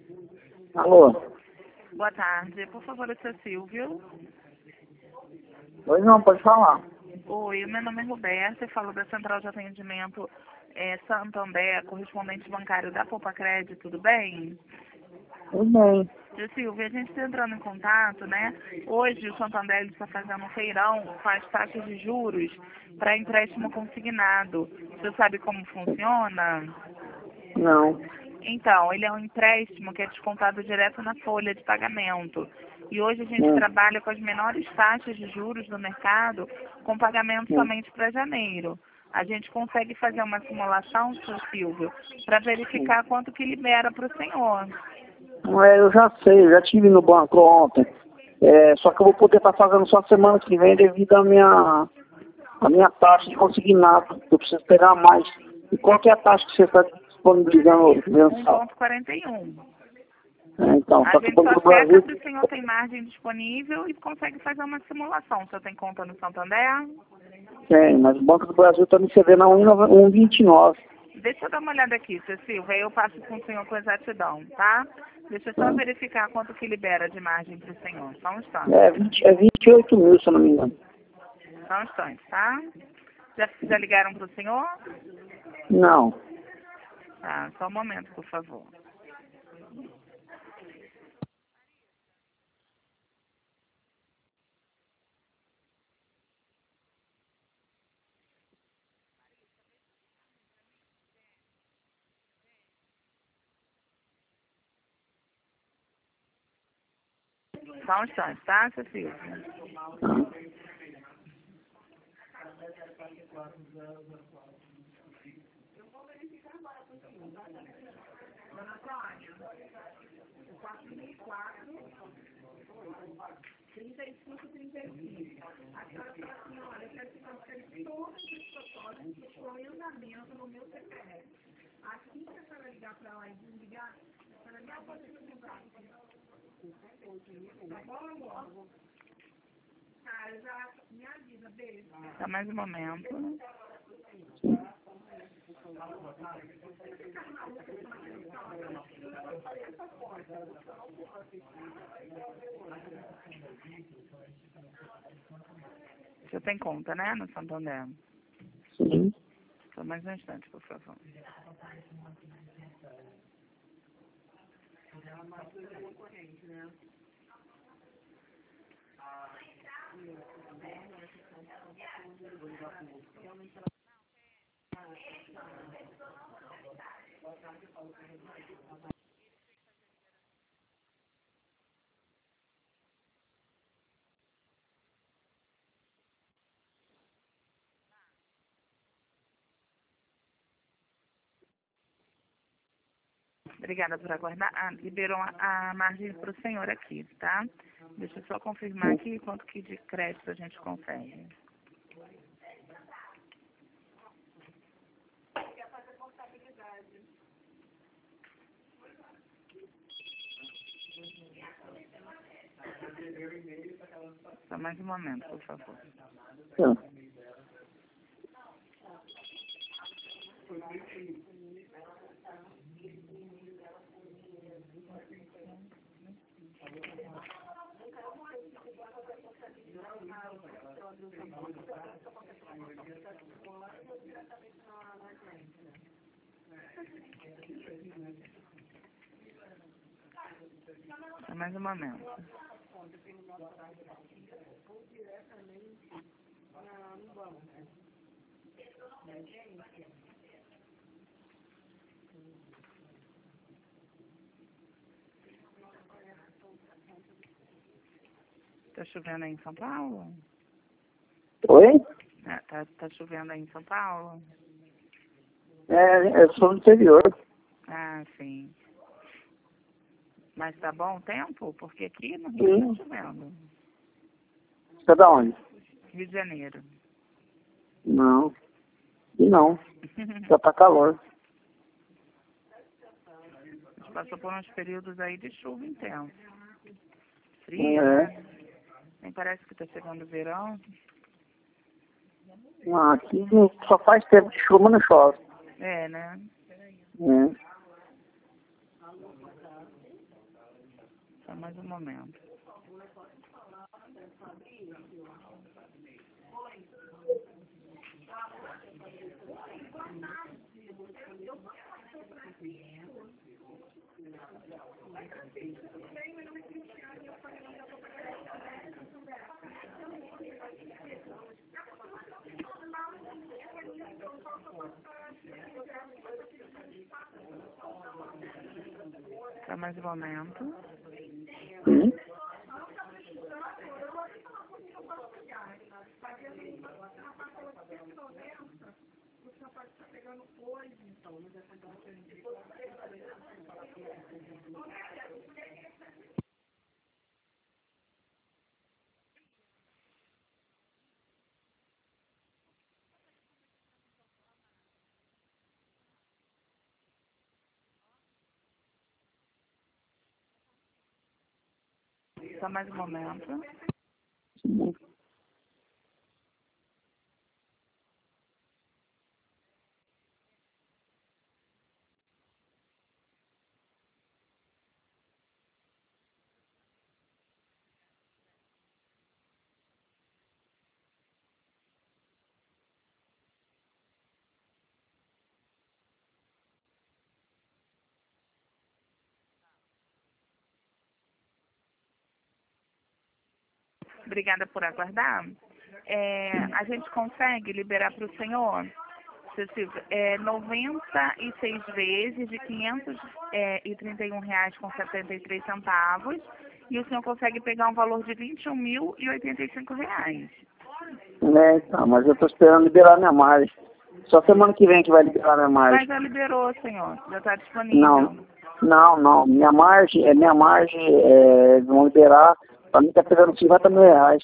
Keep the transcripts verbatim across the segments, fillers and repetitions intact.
Alô? Boa tarde. Por favor, o seu Silvio. Oi, não, pode falar. Oi, meu nome é Roberta e falo da Central de Atendimento é, Santander, correspondente bancário da Poupa Crédito, tudo bem? Tudo bem. Seu Silvio, a gente está entrando em contato, né? Hoje o Santander ele está fazendo um feirão com as taxas de juros para empréstimo consignado. Você sabe como funciona? Não. Então, ele é um empréstimo que é descontado direto na folha de pagamento. E hoje a gente Hum. trabalha com as menores taxas de juros do mercado, com pagamento Hum. somente para janeiro. A gente consegue fazer uma simulação, seu Silvio, para verificar quanto que libera para o senhor. É, eu já sei, eu já tive no banco ontem. É, só que eu vou poder estar fazendo só semana que vem devido à minha, à minha taxa de consignado. Eu preciso pegar mais. E qual que é a taxa que você está disponibilizando mensal? um vírgula quarenta e um. É, então, A só que o gente Banco só do checa Brasil. se o senhor tem margem disponível e consegue fazer uma simulação. O senhor tem conta no Santander? Tem, mas o Banco do Brasil está me cedendo a um vírgula vinte e nove. Deixa eu dar uma olhada aqui, seu Silvio, aí eu passo com o senhor com exatidão, tá? Deixa eu só verificar quanto que libera de margem para o senhor. Só um instante. É, vinte, é vinte e oito mil, se eu não me engano. Só um instante, tá? Já, já ligaram para o senhor? Não. Tá, só um momento, por favor. Só um instante, tá, seu Silvio? Tá, mais um momento. Você tem conta, né, no Santander? Sim. Só mais um instante, por favor. Obrigada por aguardar. Ah, liberou a, a margem para o senhor aqui, tá? Deixa eu só confirmar aqui quanto que de crédito a gente consegue. Só mais um momento, por favor. Sim. Só mais um momento. Tá chovendo aí em São Paulo? Oi? Ah, tá, tá chovendo aí em São Paulo? É, eu sou do interior. Ah, sim. Mas tá bom o tempo? Porque aqui no Rio Sim. tá chovendo. Você é da onde? Rio de Janeiro. Não. E não. Já tá calor. A gente passou por uns períodos aí de chuva intensa. Fria, É. né? Nem parece que tá chegando o verão. Ah, aqui só faz tempo de chuva, não chove. É, né? É. Só mais um momento. Só mais um momento. Sim. Só mais um momento. Sim. Obrigada por aguardar. É, a gente consegue liberar para o senhor, seu Silvio, é, noventa e seis vezes de quinhentos e trinta e um reais com setenta e três centavos e o senhor consegue pegar um valor de vinte e um mil e oitenta e cinco reais. É, então, mas eu estou esperando liberar minha margem. Só semana que vem que vai liberar minha margem. Mas já liberou, senhor, já está disponível. Não, não, não. Minha margem, é minha margem, é, vão liberar, para mim tá pegando cinquenta mil reais.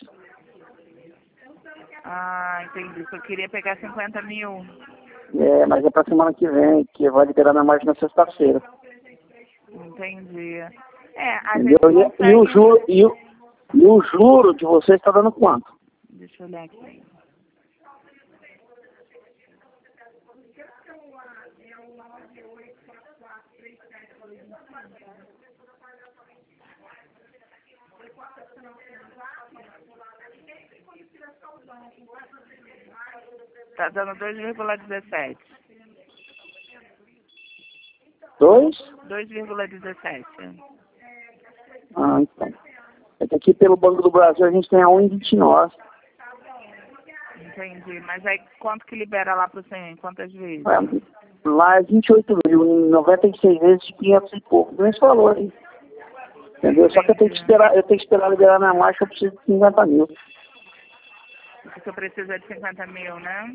Ah, entendi. Eu queria pegar cinquenta mil. É, mas é para semana que vem, que vai liberar minha margem na sexta-feira. Entendi. É, a Entendeu? gente E, consegue... e, o juro, e, o, e o juro de vocês está dando quanto? Deixa eu olhar aqui. Tá dando dois vírgula dezessete. Dois? dois vírgula dezessete. Ah, então. É que aqui pelo Banco do Brasil a gente tem a um vírgula vinte e nove. Entendi. Mas aí quanto que libera lá pro senhor? Quantas vezes? É, lá é vinte e oito mil, em noventa e seis vezes de quinhentos e pouco. Nesse valor aí. Entendeu? Só que eu tenho que esperar, eu tenho que esperar liberar minha marcha, eu preciso de cinquenta mil. O senhor precisa de cinquenta mil, né?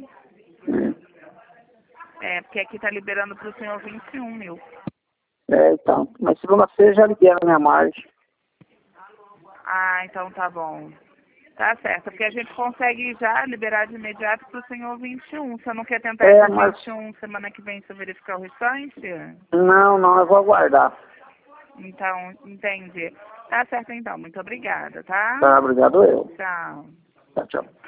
É, É, porque aqui tá liberando pro senhor vinte e um mil. é então. Mas segunda-feira já libera minha margem. Ah, então tá bom. Tá certo, porque a gente consegue já liberar de imediato pro senhor vinte e um. Você não quer tentar É, esse mas- vinte e um semana que vem se eu verificar o restante? Não, não, eu vou aguardar. Então, entendi. Tá certo então, muito obrigada, tá? Tá, obrigado eu. Tchau. Tchau, tchau.